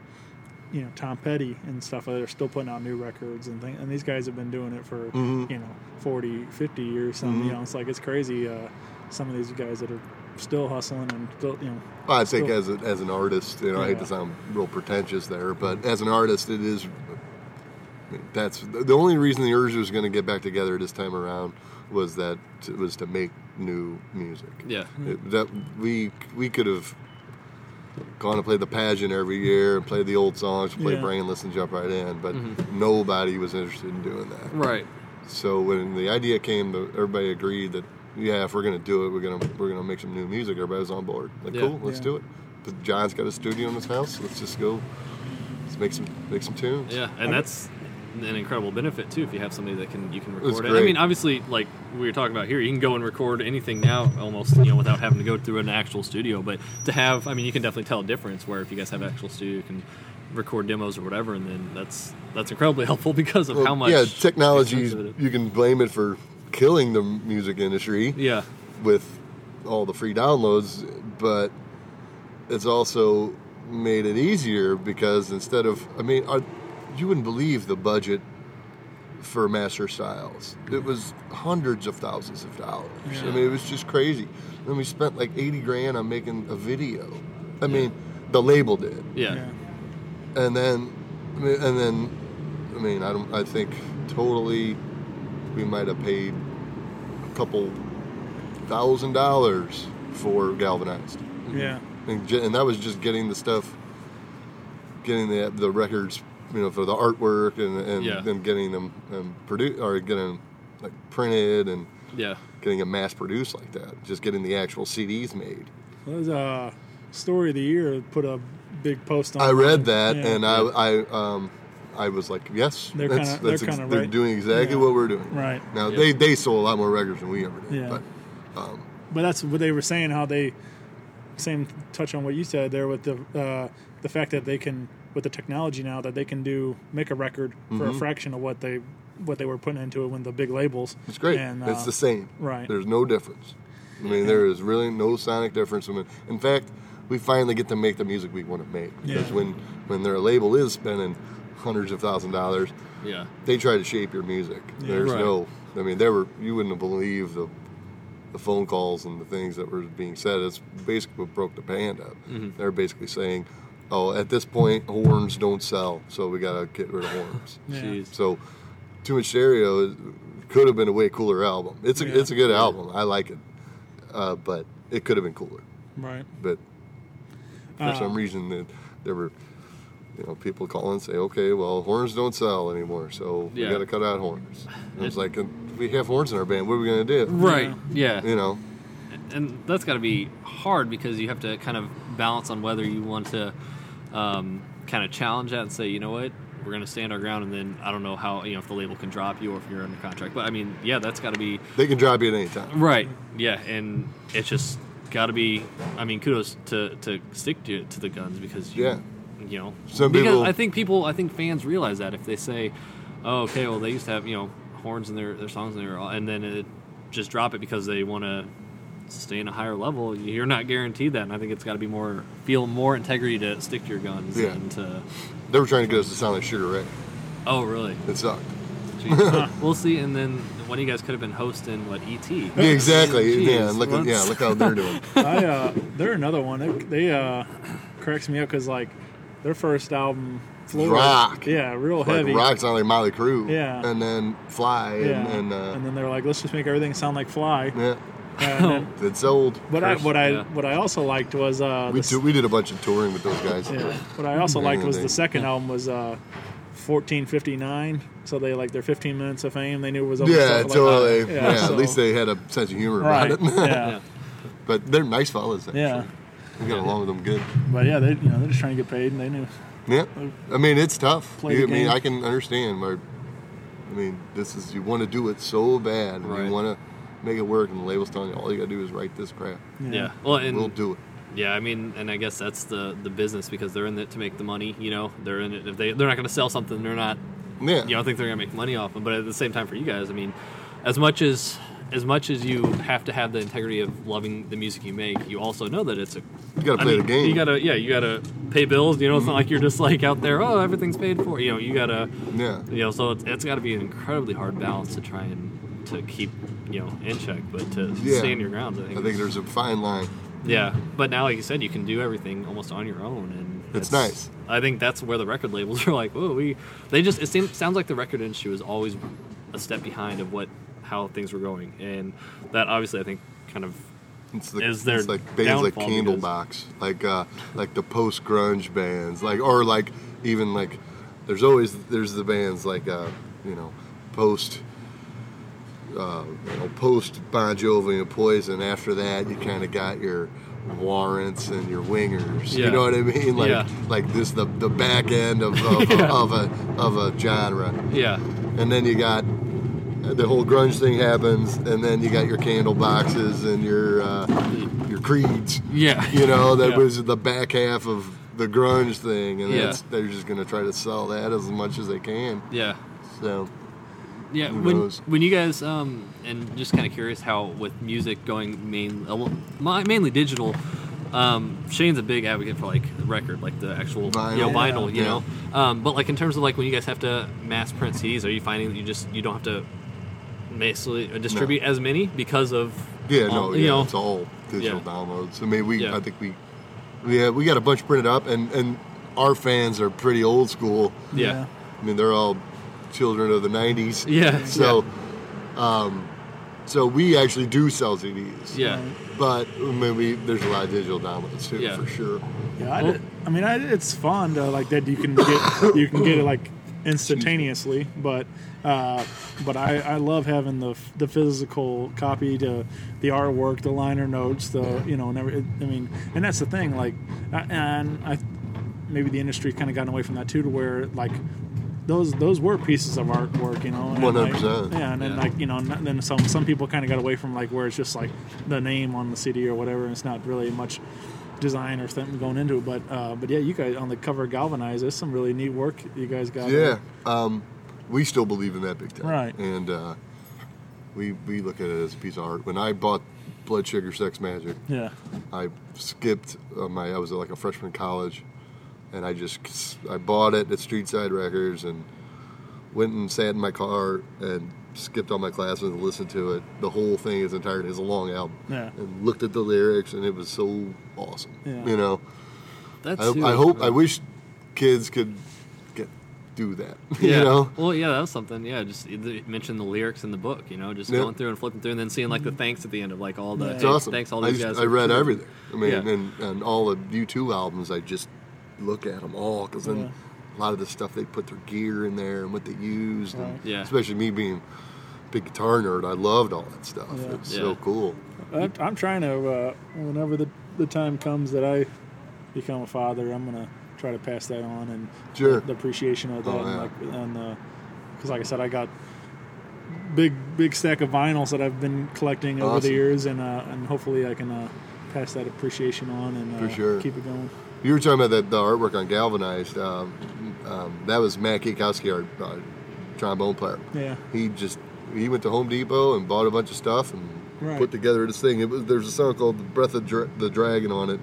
Tom Petty and stuff. They're still putting out new records and things, and these guys have been doing it for 40, 50 years. Something it's like it's crazy. Some of these guys that are still hustling and still Well, I think still- as an artist, I hate to sound real pretentious there, but as an artist, it is. That's the only reason the Urge was going to get back together this time around was to make new music. Yeah. That we could have gone and played the pageant every year and played the old songs, play Yeah. Brainless and jump right in, but nobody was interested in doing that. Right. So when the idea came, everybody agreed that if we're gonna do it, we're gonna make some new music. Everybody was on board. Like, Yeah. cool, let's Yeah. do it. But John's got a studio in his house. Let's just go. Let's make some tunes. Yeah, and that's an incredible benefit too if you have somebody that you can record it. I great. mean, obviously, like we were talking about here, you can go and record anything now almost, without having to go through an actual studio. But to have, I mean, you can definitely tell a difference where if you guys have an actual studio, you can record demos or whatever, and then that's incredibly helpful because of how much Yeah, technology. expensive it is. You can blame it for killing the music industry Yeah. with all the free downloads, but it's also made it easier because instead of, you wouldn't believe the budget for Master Styles. It was hundreds of thousands of dollars. Yeah. I mean, it was just crazy. And we spent like $80,000 on making a video. I mean, the label did. Yeah. And then, I think totally we might have paid a couple $1,000 for Galvanized. Yeah. And that was just getting the stuff, getting the records, for the artwork and then getting them produced or getting them like printed and Yeah. getting them mass produced like that. Just getting the actual CDs made. Well, there's a Story of the Year put a big post on. I read that Yeah. and I was like, yes, They're kinda they're right. doing exactly Yeah. what we're doing. Right. Now Yeah. they sold a lot more records than we ever did. Yeah. But But that's what they were saying. How they same touch on what you said there with the fact that they can, with the technology now, that they can make a record for a fraction of what they were putting into it when the big labels. it's great. And, It's the same. right. There's no difference. I mean, there is really no sonic difference. In fact, we finally get to make the music we want to make. Because Yeah. when their label is spending hundreds of $1,000s, Yeah. they try to shape your music. There's Right. you wouldn't believe the phone calls and the things that were being said. It's basically what broke the band up. They're basically saying, oh, at this point, horns don't sell, so we got to get rid of horns. Yeah. Jeez. So Too Much Stereo could have been a way cooler album. It's a good album. I like it. But it could have been cooler. Right. But for some reason, there were people call and say, okay, well, horns don't sell anymore, so we Yeah. got to cut out horns. And it's like, we have horns in our band. What are we going to do? Right. Yeah. And that's got to be hard because you have to kind of balance on whether you want to kind of challenge that and say, you know what, we're going to stand our ground, and then I don't know how, if the label can drop you or if you're under contract. But, I mean, yeah, that's got to be... They can drop you at any time. Right. Yeah, and it's just got to be... I mean, kudos to stick to the guns because, Some because people... I think fans realize that if they say, oh, okay, well, they used to have, horns in their songs and then it just drop it because they want to sustain a higher level, you're not guaranteed that, and I think it's got to be feel more integrity to stick to your guns. Yeah. And to, They were trying to get us to sound like Sugar Ray. oh, really? It sucked. Jeez. We'll see. And then one of you guys could have been hosting ET. Yeah, exactly. Jeez, Yeah, look how they're doing. They're another one. They cracks me up because their first album, Florida, Rock. yeah, real Like heavy. rock sounded like Motley Crue. Yeah. And then Fly. Yeah. And then they're like, let's just make everything sound like Fly. yeah, And then, it sold. what Yeah. I also liked was We did a bunch of touring with those guys. yeah. What I also liked was they- the second album was 1459. So they their 15 minutes of fame. They knew it was over. Yeah, stuff totally. Like that. Yeah, so- at least they had a sense of humor right. about it. Yeah. But they're nice fellas. Actually. Yeah. We got along with them good. But yeah, they're just trying to get paid, and they knew. Yeah, I mean it's tough. Play the game. I can understand where. You want to do it so bad, and Right. you want to make it work, and the label's telling you all you got to do is write this crap. Yeah. Well, and We'll do it. yeah, I mean, and I guess that's the business because they're in it to make the money. They're in it if they're not going to sell something, they're not. Yeah. I think they're going to make money off them. But at the same time, for you guys, I mean, as much as you have to have the integrity of loving the music you make, you also know that it's a. You got to play the game. You gotta pay bills. It's not like you're just out there. Oh, everything's paid for. You gotta. Yeah. So it's got to be an incredibly hard balance to try and to keep in check, but to Yeah. stand your ground. I think there's a fine line. Yeah, but now, like you said, you can do everything almost on your own, and It's nice. I think that's where the record labels are like, oh, sounds like the record industry was always a step behind of how things were going, and that obviously I think kind of It's is their it's like bands like downfall Candlebox, like the post grunge bands, or even there's the bands post. Post Bon Jovi and Poison. After that, you kind of got your Warrants and your Wingers. Yeah. You know what I mean? Yeah. The back end of a genre. yeah, And then you got the whole grunge thing happens, and then you got your Candleboxes and your Creeds. yeah, That Yeah. was the back half of the grunge thing, and Yeah. they're just going to try to sell that as much as they can. yeah. So, Yeah, Who when knows? when you guys and just kind of curious how with music going mainly digital, Shane's a big advocate for like the record, like the actual vinyl, you know. But like in terms of like when you guys have to mass print CDs, are you finding that you don't have to basically distribute as many because of Yeah, you know, it's all digital Yeah. downloads. I mean, Yeah. I think we got a bunch printed up, and our fans are pretty old school. yeah. I mean, they're all children of the '90s. Yeah. So, so we actually do sell CDs. Yeah. But I mean, there's a lot of digital downloads too, Yeah. for sure. Yeah, it's fun to like that you can get it like instantaneously, but I love having the physical copy, to the artwork, the liner notes, and that's the thing. Like, maybe the industry kind of gotten away from that too, to where like those were pieces of artwork, you know. 100%. Yeah, and then Yeah. like and then some people kind of got away from like where it's just like the name on the CD or whatever, and it's not really much design or something going into it. But yeah, you guys on the cover of Galvanize, there's some really neat work you guys got. Yeah. We still believe in that big time. Right. And we look at it as a piece of art. When I bought Blood Sugar Sex Magic, Yeah. I skipped I was like a freshman in college, and I bought it at Street Side Records and went and sat in my car and skipped all my classes and listened to it. The whole thing is entirety. It's a long album. Yeah. And looked at the lyrics, and it was so awesome. Yeah. You know, That's I wish kids could do that. Yeah. You know. Well, yeah, that was something. Yeah, just mention the lyrics in the book. You know, just Yeah. going through and flipping through, and then seeing like the thanks at the end of like all the It's hey, awesome. thanks all these guys. I read everything. I mean, Yeah. and all the U2 albums, I just look at them all, because then a lot of the stuff they put their gear in there and what they used, and Yeah. especially me being a big guitar nerd, I loved all that stuff. Yeah. It's Yeah. so cool. I'm trying to whenever the time comes that I become a father, I'm gonna try to pass that on, and Sure. the appreciation of that, Oh, yeah. because like I said, I got big stack of vinyls that I've been collecting over the Awesome. years, and hopefully I can pass that appreciation on and For sure. keep it going. You were talking about the artwork on Galvanized. That was Matt Kikowski, our trombone player. Yeah. He went to Home Depot and bought a bunch of stuff and Right. put together this thing. There's a song called "The Breath of the Dragon" on it.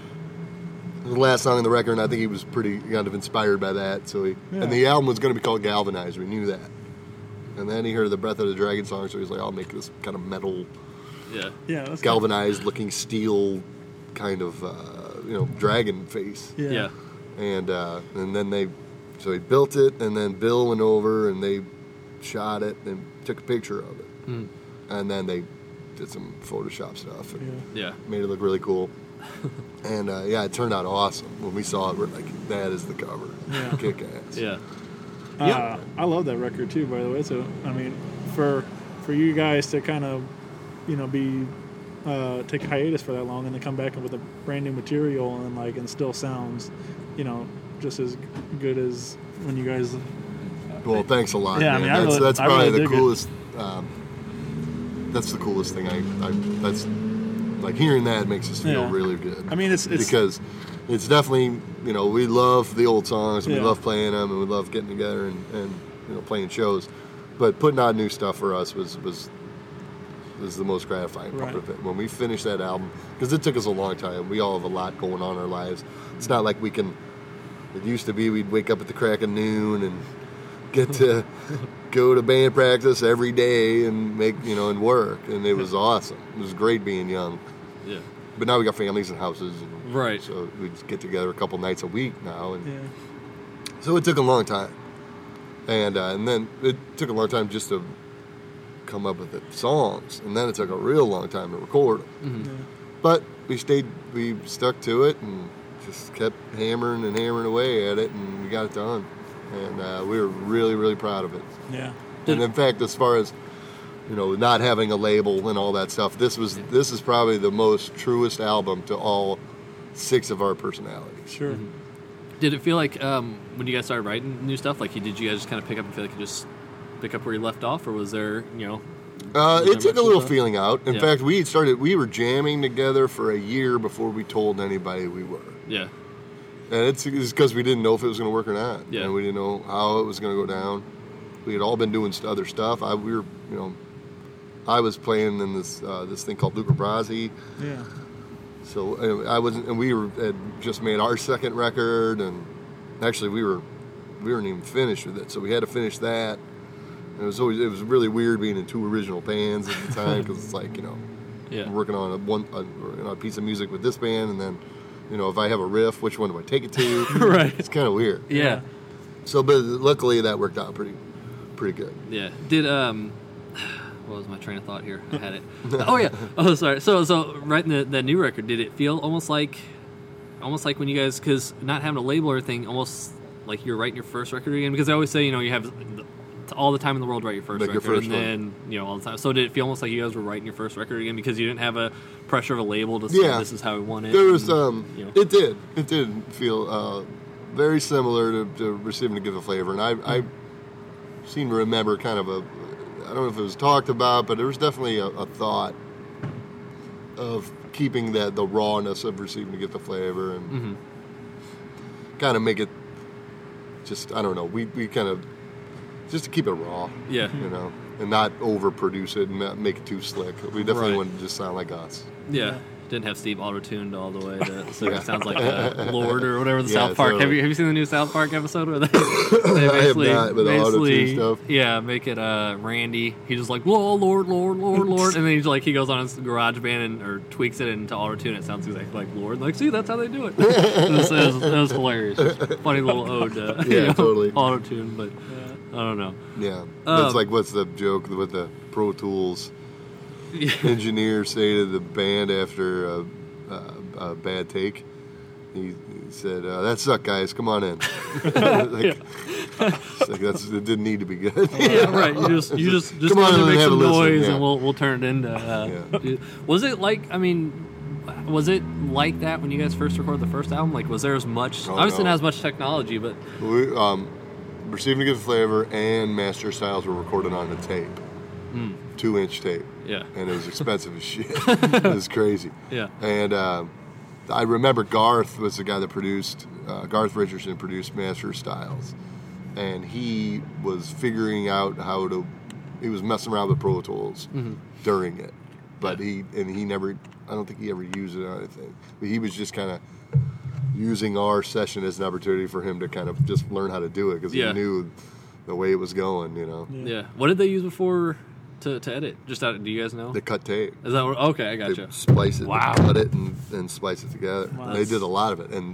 The last song on the record, and I think he was pretty kind of inspired by that. And the album was going to be called Galvanized. We knew that. And then he heard the Breath of the Dragon song, so he's like, "I'll make this kind of metal, Yeah. That's galvanized-looking steel kind of dragon face." Yeah. Yeah. And then he built it, and then Bill went over and they shot it and took a picture of it, and then they did some Photoshop stuff and Yeah. made it look really cool. And it turned out awesome. When we saw it, we're like, "That is the cover, kick ass." Yeah. I love that record too, by the way. So I mean, for you guys to kind of, be take a hiatus for that long and then come back with a brand new material and still sounds, just as good as when you guys. Well, thanks a lot. Yeah, I man. mean, that's I probably really the dig it. coolest. That's the coolest thing. That's like hearing that makes us feel Yeah. really good. I mean, it's because it's definitely we love the old songs and we Yeah. love playing them and we love getting together and playing shows, but putting out new stuff for us was the most gratifying part Right. of it. When we finished that album, because it took us a long time. We all have a lot going on in our lives. It's not like we can. It used to be we'd wake up at the crack of noon and get to go to band practice every day and make and work, and it was awesome. It was great being young. Yeah. But now we got families and houses, and Right. so we just get together a couple nights a week now, and Yeah. so it took a long time, and then it took a long time just to come up with the songs, and then it took a real long time to record them. Yeah. But we stuck to it, and just kept hammering away at it, and we got it done, and we were really, really proud of it. Yeah. And in fact, as far as not having a label and all that stuff, this is probably the most truest album to all 6 of our personalities. Sure. Did it feel like when you guys started writing new stuff, like did you guys just kind of pick up and feel like you just pick up where you left off, or was there It took a little feeling out. In Yeah. fact, we were jamming together for a year before we told anybody we were. Yeah. And it's because we didn't know if it was going to work or not. Yeah. And we didn't know how it was going to go down. we had all been doing other stuff. I was playing in this thing called Luca Brasi. Yeah. So I wasn't, and had just made our second record, and actually we weren't even finished with it. So we had to finish that. And it was really weird being in two original bands at the time, because it's like, I'm working on a piece of music with this band, and then, if I have a riff, which one do I take it to? Right. It's kind of weird. Yeah. So, but luckily that worked out pretty good. Yeah. Did what was my train of thought here? I had it. Oh yeah. Oh, sorry. So writing that new record, did it feel almost like when you guys, because not having a label or anything, almost like you're writing your first record again? Because I always say, you have all the time in the world to write your first record, and then all the time. So did it feel almost like you guys were writing your first record again because you didn't have a pressure of a label to say this is how we want it? There was it did feel very similar to Receiving to Give a Flavor, and I seem to remember kind of I don't know if it was talked about, but there was definitely a thought of keeping the rawness of Receiving to Give the Flavor, and kind of make it just, I don't know, we kind of just to keep it raw, and not overproduce it and not make it too slick. We definitely wanted to just sound like us. Yeah. Didn't have Steve auto-tuned all the way so it sounds like Lord or whatever the South Park. Totally. Have you seen the new South Park episode where they I have not, but the auto-tune stuff. Yeah, make it Randy. He's just like, whoa, Lord, and then he goes on his GarageBand or tweaks it into auto-tune. It sounds exactly like Lord. Like, see, that's how they do it. It was hilarious. Just a funny little ode to totally auto-tune, but I don't know. Yeah, it's like, what's the joke with the Pro Tools? Engineer say to the band after a bad take, he said, "That sucked, guys. Come on in." It didn't need to be good. Yeah, right. You just come on in make and have a some listen. noise, Yeah. and we'll turn it into. Was it like? I mean, was it like that when you guys first recorded the first album? Like, was there as much? Obviously, not as much technology, but we, Receiving to Give a Flavor and Master Styles were recorded on the tape, 2-inch tape. Yeah. And it was expensive as shit. It was crazy. Yeah. And I remember Garth was the guy that produced, Garth Richardson produced Master Styles. And he was figuring out he was messing around with Pro Tools during it. But he never, I don't think he ever used it on anything. But he was just kind of using our session as an opportunity for him to kind of just learn how to do it, because he knew the way it was going, Yeah. What did they use before to edit? Do you guys know? They cut tape. Is that okay? I gotcha. They splice it, Wow. cut it, and splice it together. Wow. They did a lot of it, and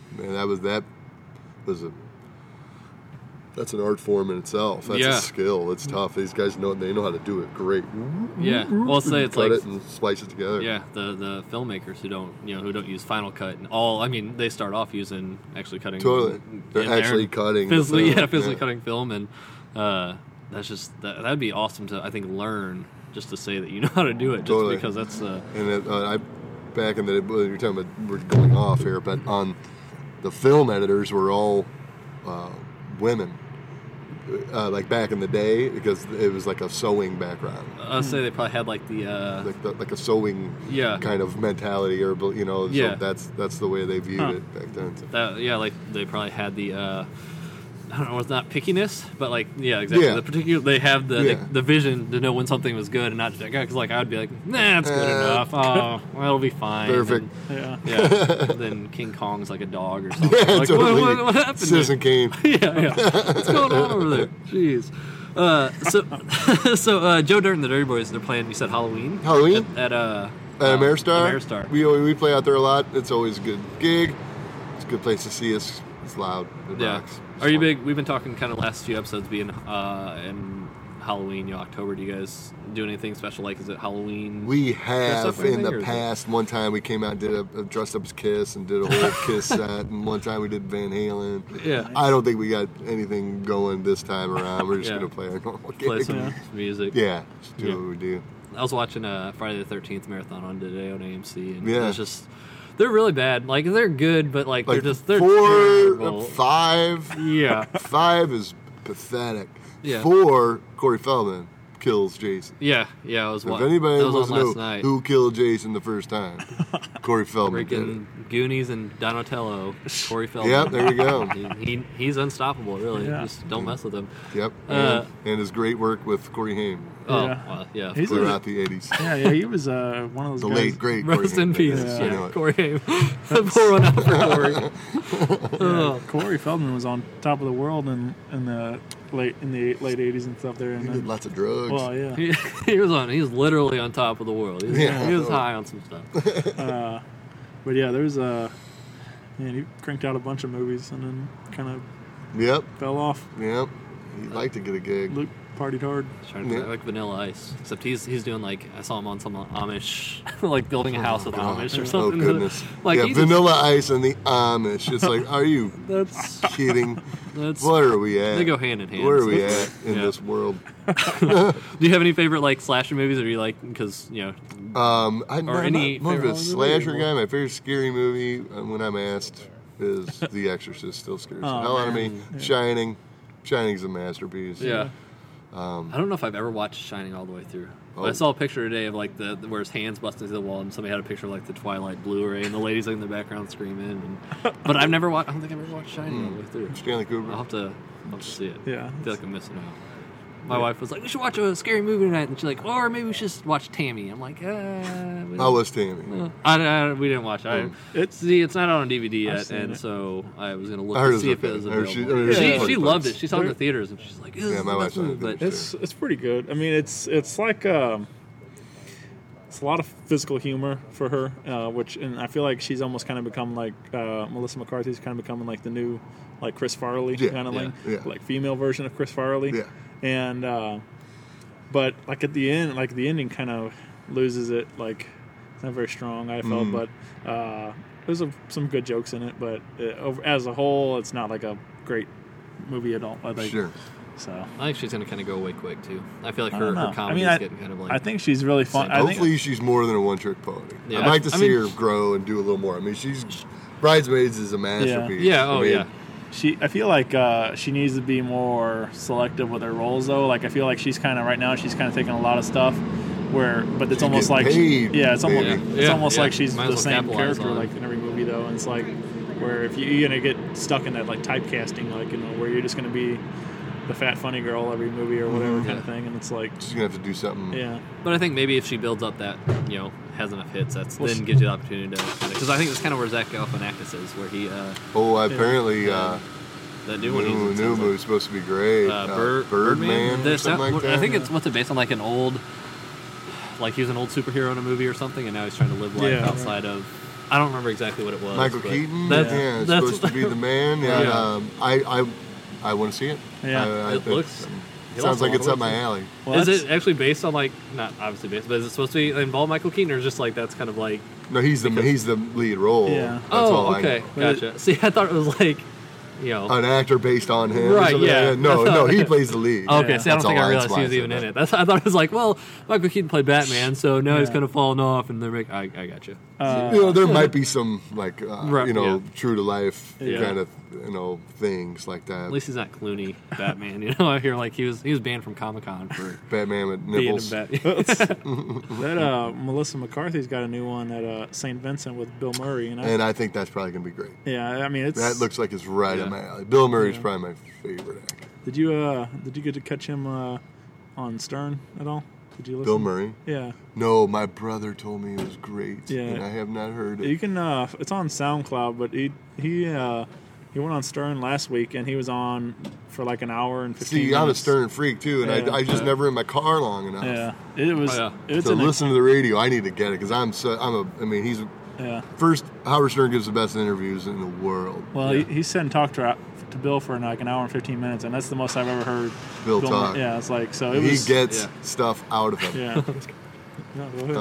that's an art form in itself. That's a skill. It's tough. These guys know how to do it great. Yeah. Well, say it's cut like it and splice it together. Yeah, the filmmakers who don't use Final Cut and they start off using actually cutting. Totally. They're actually cutting physically, the film. cutting film, and that's just that'd be awesome to, I think, learn, just to say that you know how to do it, just because that's. And back in the day, you're talking about, we're going off here, but on the film editors were all women. Like back in the day, because it was like a sewing background. I'd say they probably had like like a sewing kind of mentality, or so that's the way they viewed it back then. Like they probably had the I don't know, it's not pickiness, but exactly. Yeah. The particular, they have the vision to know when something was good and not just because I'd be like, nah, it's good enough. Oh, well, it'll be fine. Perfect. And, then King Kong's like a dog or something. Yeah, like, totally. What happened? Citizen Kane. Yeah. What's going on over there? Jeez. So Joe Dirt and the Dirty Boys, they're playing. You said Halloween. At Ameristar. Ameristar. We play out there a lot. It's always a good gig. It's a good place to see us. It's loud. It rocks. Are you big? We've been talking kind of last few episodes being in Halloween, October. Do you guys do anything special? Like, is it Halloween? We have in the anything, past. One time we came out and did a dressed up as Kiss and did a whole Kiss set, and one time we did Van Halen. Yeah. I don't think we got anything going this time around. We're just gonna play our normal gig. Play some music. Yeah, just do what we do. I was watching Friday the 13th marathon on today on AMC, and Yeah. it's just. They're really bad. Like, they're good, but they're 4, terrible. 5. Yeah. 5 is pathetic. Yeah. 4, Corey Feldman, kills Jason. Yeah, I was If watching. anybody That was wants on to last know night. who killed Jason the first time, Corey Feldman did it. Freaking Goonies and Donatello, Corey Feldman. Yep, there you go. He's unstoppable, really. Yeah. Just don't mess with him. Yep, Uh, and his great work with Corey Haim Oh, Yeah. well, yeah. He's throughout the 80s. Yeah, he was one of those The guys. late, great Corey Rest Haim. in peace, Yes, I know it. Corey Haim. Pour one out for Corey. Oh. Corey Feldman was on top of the world in the late 80s and stuff there. And He then, did lots of drugs. well, yeah. He was literally on top of the world. Yeah. He was high on some stuff. But yeah, there's he cranked out a bunch of movies and then kind of Yep, fell off. yep. He'd like to get a gig. Luke partied hard. Trying to Yeah. like Vanilla Ice, except he's doing like I saw him on some Amish, like building a house with Amish or Oh, something. goodness. Like yeah, he just- Vanilla Ice and the Amish. It's like, are you That's kidding? that's. Where are we at? They go hand in hand. Where are we at in Yeah. this world? Do you have any favorite like slasher movies, or do you like because I'm Or not any much of favorite a slasher guy. My favorite scary movie, when I'm asked, is The Exorcist. Still scares the hell out of me. Shining. Shining's a masterpiece. Yeah. I don't know if I've ever watched Shining all the way through. But I Oh. saw a picture today of like where his hands busting through the wall, and somebody had a picture of like the Twilight Blu-ray, and the ladies in the background screaming. But I've never watched. I don't think I've ever watched Shining all the way through. Stanley Kubrick. I'll have to see it. Yeah. I feel like I'm missing out. My wife was like, "We should watch a scary movie tonight," and she's like, "Or maybe we should just watch Tammy." I'm like, How was Tammy? we didn't watch it. It's not on DVD I've yet, seen and it. so I was gonna look I heard to it see was if it okay. was I heard available. she- She yeah. loved it. She saw it in the theaters, and she's like, "This Yeah, is my the wife best saw it in movie." the But theaters. It's pretty good. I mean, it's like it's a lot of physical humor for her, and I feel like she's almost kind of become like Melissa McCarthy's kind of becoming like the new like Chris Farley Yeah, kind of yeah. like female version of Chris Farley. Yeah. And but like at the end, like the ending kind of loses it. Like it's not very strong. I felt, but there's some good jokes in it. But as a whole, it's not like a great movie at all. I think. Sure. So I think she's gonna kind of go away quick too. I feel like I her don't know. comedy is getting kind of like. I think she's really fun. I Hopefully think, she's more than a one-trick pony. Yeah. I'd like to I see mean- her grow and do a little more. I mean, Bridesmaids is a masterpiece. Yeah. Oh I mean, yeah. I feel like she needs to be more selective with her roles, though. Like I feel like she's kind of right now. She's kind of taking a lot of stuff, but it's She's almost getting like paid, it's almost baby. it's Yeah, almost yeah. like she's Might the as well same capitalize character on it. like in every movie, though. And it's like where if you're gonna get stuck in that like typecasting, like where you're just gonna be the fat funny girl every movie or whatever kind of thing, and it's like She's gonna have to do something. yeah. But I think maybe if she builds up that, has enough hits, Well, then gives you the opportunity to. Because I think that's kind of where Zach Galifianakis is, where he Oh, apparently, the new one. new he's in, movie's supposed to be great. Birdman, or This- something like that. I think it's what's it based on, like an old, like he was an old superhero in a movie or something, and now he's trying to live life Yeah. outside of. I don't remember exactly what it was. Michael but Keaton. That's, Yeah, it's that's supposed to be the man. Yeah, Yeah. I want to see it. Yeah. It looks. Sounds like it's up my alley. Well, Is that's- it actually based on like not obviously based, but is it supposed to be involve Michael Keaton, or is just like that's kind of like? No, he's the lead role. Yeah. That's all Oh, I okay, know. gotcha. See, I thought it was like, An actor based on him. or Right, something. yeah. No, he plays the lead. Okay, see, I That's don't think all I realized that's he why was I even said in that. it. I thought it was like, well, Michael Keaton played Batman, so now he's Yeah. kind of falling off, and they're like, I got you. There might be some like Right, yeah. true to life Yeah. kind of things like that. At least he's not Clooney Batman. I hear like he was banned from Comic-Con for Batman with being a nipples. Batman. that Melissa McCarthy's got a new one at St. Vincent with Bill Murray, And I think that's probably gonna be great. I mean it's That looks like it's right Yeah. up my alley. Bill Murray's probably my favorite actor. Did you get to catch him on Stern at all? Did you listen? Bill Murray? Yeah. No, my brother told me it was great, Yeah. and I have not heard it. You can. It's on SoundCloud, but he went on Stern last week, and he was on for like an hour and 15 See, minutes. I'm a Stern freak too, and Yeah. I just never in my car long enough. Yeah, it was. Oh, yeah. It's So an listen to the radio. I need to get it because he's yeah. first. Howard Stern gives the best interviews in the world. Well, he sat and talked to Bill for like an hour and 15 minutes, and that's the most I've ever heard. Bill talk. Yeah, it's like so. It He was. gets yeah. stuff out of him. Yeah. No, go ahead.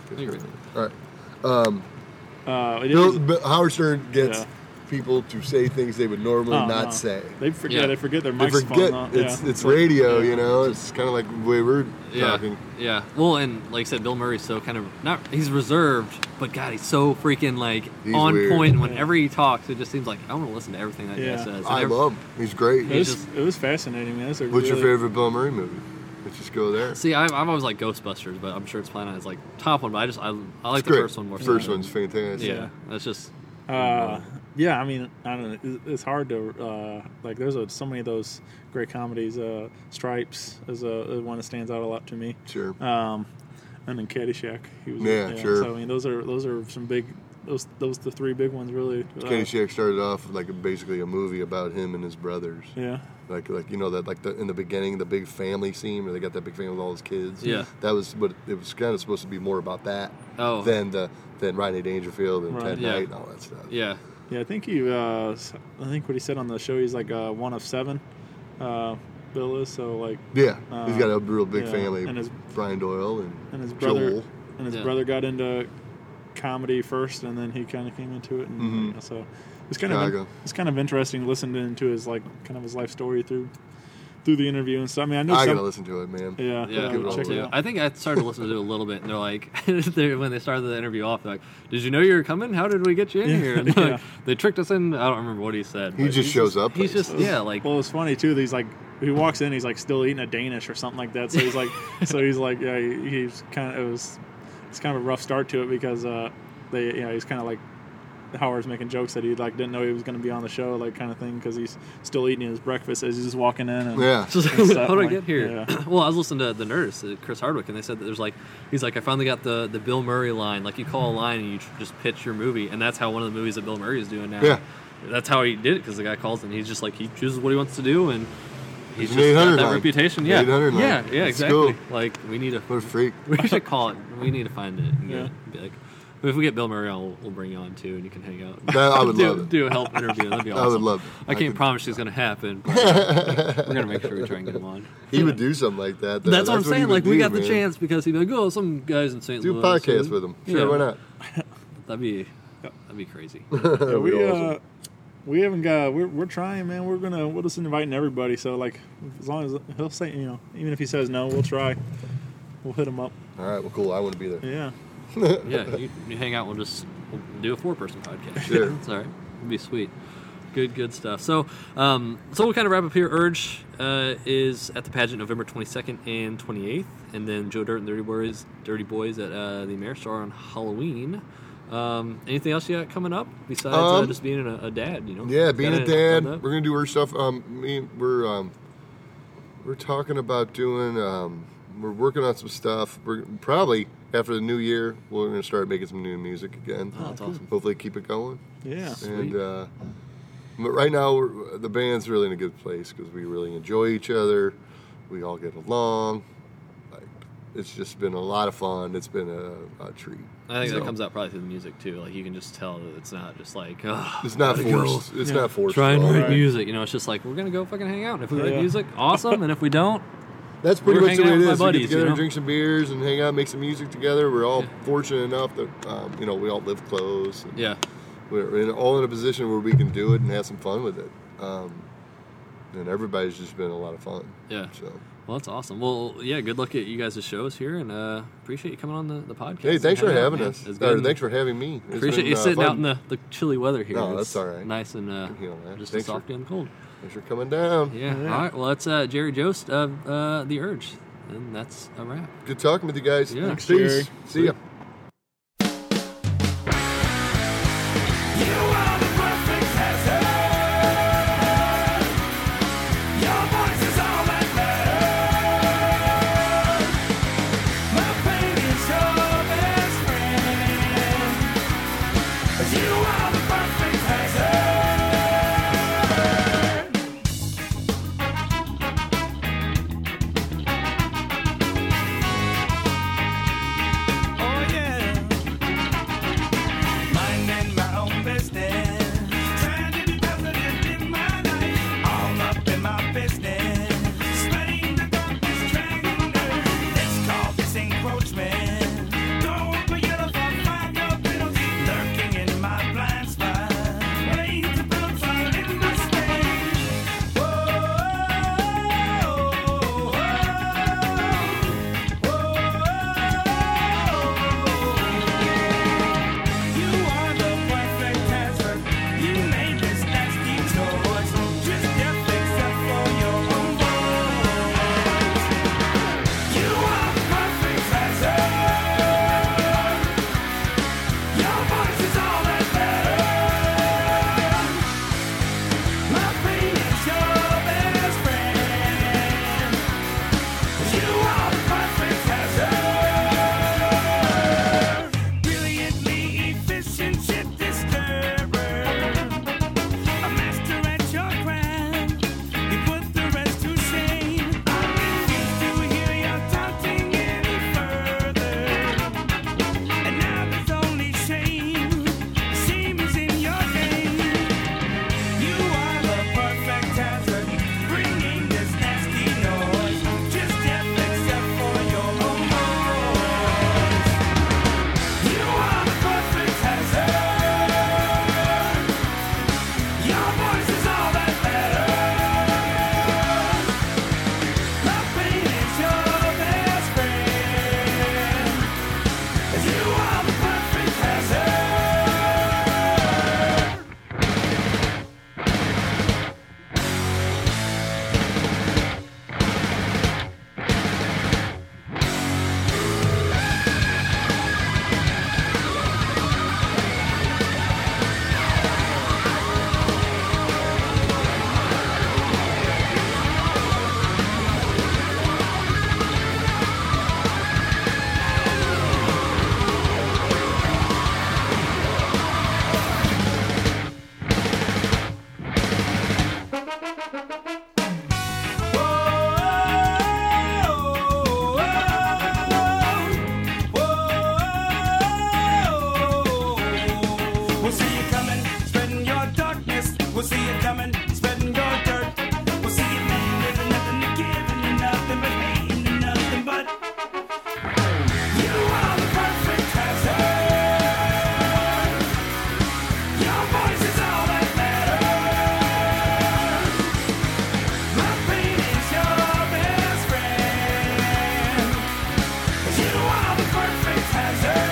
All right. It is- Howard Stern gets Yeah. people to say things they would normally Oh, not no. say. They forget. Yeah. They forget their They microphones forget on. it's radio, yeah. It's kind of like the way we're Yeah, talking. yeah. Well, and like I said, Bill Murray's so kind of he's reserved, but God, he's so freaking like He's on weird. point. Whenever he talks, it just seems like I want to listen to everything that Yeah. guy says. And I love him. He's great. It was fascinating, man. That's a What's your really- favorite Bill Murray movie? Let's just go there. See, I've always liked Ghostbusters, but I'm sure it's probably not his like top one. But I like the Great. first one more. First so. one's fantastic. Yeah, that's just. Yeah, I mean, I don't know. It's hard to like. There's so many of those great comedies. Stripes is one that stands out a lot to me. Sure. And then Caddyshack. He was, Yeah, sure. So I mean, those are some big. Those the three big ones really. Caddyshack started off like basically a movie about him and his brothers. Yeah. Like you know that in the beginning, the big family scene where they got that big family with all his kids. Yeah. That was what it was kind of supposed to be more about that. Oh. Than Rodney Dangerfield and Right. Ted Yeah. Knight and all that stuff. Yeah. Yeah, I think I think what he said on the show, he's like one of seven. Bill is so like. Yeah. He's got a real big yeah, family. and his- Brian Doyle And his brother. Joel. And his Yeah. brother got into comedy first, and then he kind of came into it, and Mm-hmm. so it's Chicago. kind of interesting listening to his like kind of his life story through the interview and stuff. I mean, I know I some. gotta listen to it, man. Yeah, Yeah, Give it all check to it you. out. I think I started to listen to it a little bit, and they're like, when they started the interview off, they're like, "Did you know you were coming? How did we get you in here?" And they're Yeah. like, they tricked us in. I don't remember what he said. He but just shows up. He's just like Well, it's funny too. That he's like, he walks in, he's like still eating a Danish or something like that. So he's like, yeah, he's kind of it's kind of a rough start to it because he's kind of like Howard's making jokes that he like didn't know he was going to be on the show, like kind of thing, because he's still eating his breakfast as he's just walking in. And, Yeah. Just like, and stuff, how did I like, get here? yeah. Well, I was listening to the Nurse, Chris Hardwick, and they said that there's like, he's like, I finally got the Bill Murray line. Like, you call a line and you just pitch your movie, and that's how one of the movies that Bill Murray is doing now. Yeah. That's how he did it, because the guy calls and he's just like, he chooses what he wants to do, and he's It's just an got 800 that line. reputation. Yeah, 800 line. yeah, It's exactly. cool. Like, we need to, What a freak. we should call it. We need to find it. And Yeah. be like, if we get Bill Murray on, we'll bring you on too, and you can hang out. That- I would love it. Do a help interview. That'd be awesome. I would love it. I can't could- promise it's going to happen. But we're going to make sure we try and get him on. He would do something like that. That's what I'm he saying. would Like, we do, got the man. chance because he'd be like, oh, some guys in St. Do a Louis. podcast so- with him. Sure, Yeah. why not? That'd be crazy. Yeah, That'd be awesome. we haven't got. We're trying, man. We're just inviting everybody. So like, as long as he'll say, even if he says no, we'll try. We'll hit him up. All right, well, cool. I want to be there. Yeah. Yeah, you hang out. We'll do a 4-person podcast. Sure. It's all right. It'd be sweet. Good stuff. So we'll kind of wrap up here. Urge is at the pageant November 22nd and 28th, and then Joe Dirt and Dirty Boys at the Ameristar on Halloween. Anything else you got coming up besides just being a dad? Yeah, being Got a dad. lined up? We're gonna do our stuff. We're talking about doing. We're working on some stuff. We're probably after the new year. We're gonna start making some new music again. Oh, that's awesome. Hopefully, keep it going. Yeah. And but right now, the band's really in a good place because we really enjoy each other. We all get along. Like, it's just been a lot of fun. It's been a treat. I think that So, comes out probably through the music too. Like you can just tell that it's not just like It's not forced. It's not forced. trying at to all. write music. It's just like we're gonna go fucking hang out. And if we write Yeah. music, awesome. And if we don't, That's pretty We're much the hanging way out it with is. my We get buddies, together you know? and drink some beers and hang out, make some music together. We're all Yeah. fortunate enough that we all live close. And yeah, we're all in a position where we can do it and have some fun with it. And everybody's just been a lot of fun. yeah. So Well, that's awesome. Well, yeah. Good luck at you guys' shows here, and appreciate you coming on the podcast. hey, thanks for Hanging out, having man. us. It's good. Thanks for having me. It's Appreciate been, you sitting fun. out in the chilly weather here. No, It's that's all right. Nice and can handle that. just Thanks a soft for- and cold. Thanks for coming down. Yeah. All right. Well, that's Jerry Jost of The Urge, and that's a wrap. Good talking with you guys. Yeah. Thanks, Peace. Jerry. See ya. Oh, see you coming, spreading your dirt. We'll see you laying with nothing to give and nothing but hating and nothing but. You are the perfect hazard. Your voice is all that matters. My pain is your best friend. You are the perfect hazard.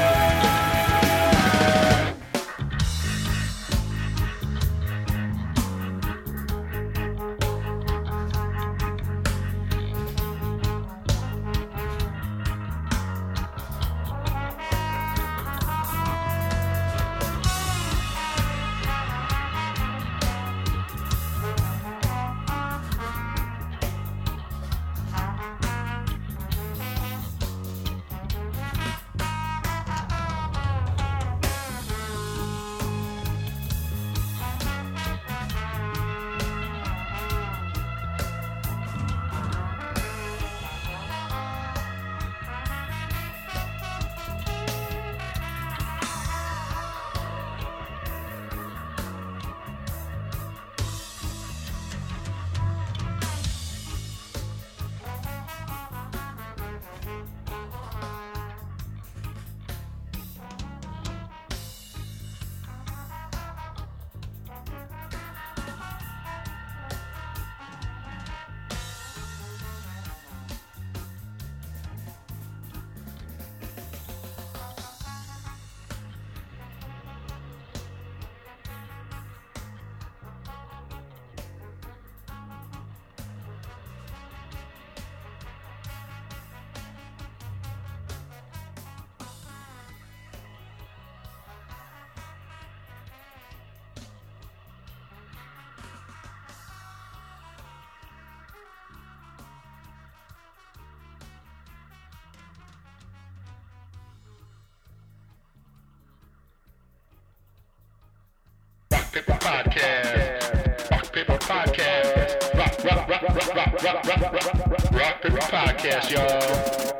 Paper Podcast. Rock Paper Podcast. Rock Paper Podcast, y'all.